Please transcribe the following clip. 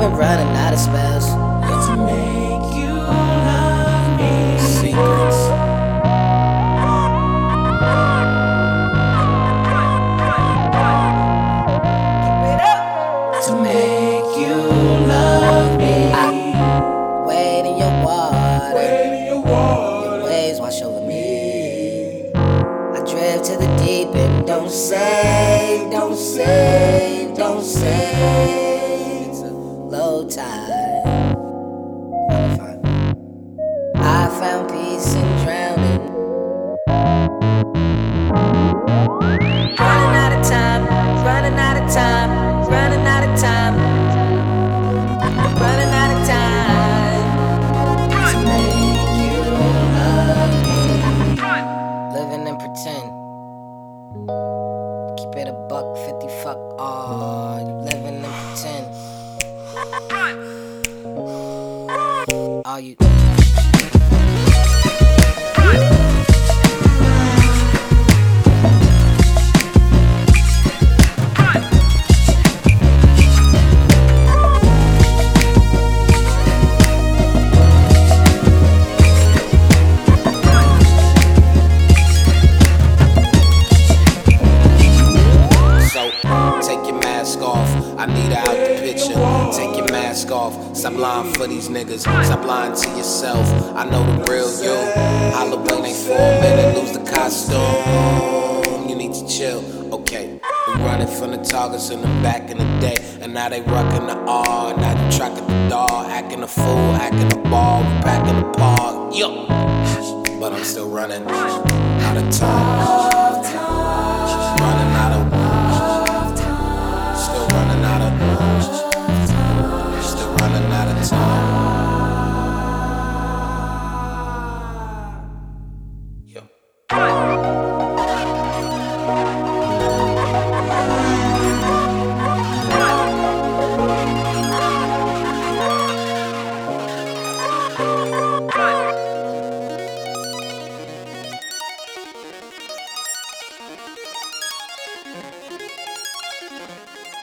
been running out of spells. To make you love me. Secrets. To make you love me. I wade in your water. Wade in your water. Your waves wash over me. I drift to the deep end. Don't say, don't say, don't say. It's a low tide. I found peace in drowning. Running out of time, running out of time, running out of time, running out of time. To make you love me. Living and pretend. Keep it a $150, fuck all. You living and pretend. All you. Take your mask off, I need her out the picture. Take your mask off, stop lying for these niggas. Stop lying to yourself, I know the real you. Halloween ain't for a minute, lose the costume. You need to chill, okay. We running from the targets in the back in the day. And now they rockin' the R, now they tracking the dog. Acting a fool, acting the ball, we packing the park, yo. But I'm still running out of time.